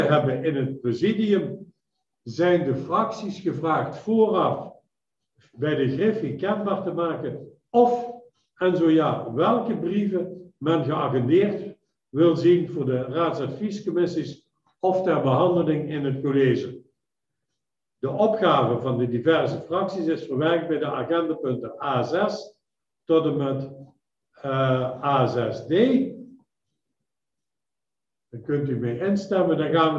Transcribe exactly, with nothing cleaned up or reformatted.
hebben in het presidium, zijn de fracties gevraagd vooraf bij de Griffie kenbaar te maken of, en zo ja, welke brieven men geagendeerd wil zien voor de raadsadviescommissies of ter behandeling in het college. De opgave van de diverse fracties is verwerkt bij de agendapunten A zes tot en met uh, A zes D. Daar kunt u mee instemmen. Dan gaan we